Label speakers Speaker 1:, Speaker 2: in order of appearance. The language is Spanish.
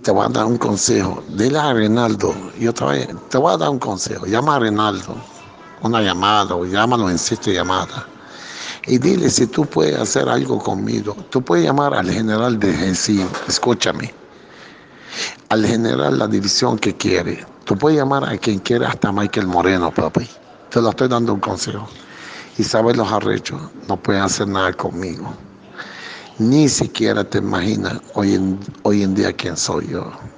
Speaker 1: te voy a dar un consejo. Dile a Reinaldo, y otra vez, te voy a dar un consejo. Llama a Reinaldo, una llamada, o llámalo en 7 llamadas. Y dile si tú puedes hacer algo conmigo. Tú puedes llamar al general de GESIM, escúchame, al general la división que quiere. Tú puedes llamar a quien quiera, hasta Michael Moreno, papi. Te lo estoy dando un consejo. Y sabes los arrechos, no puedes hacer nada conmigo. Ni siquiera te imaginas hoy en día quién soy yo.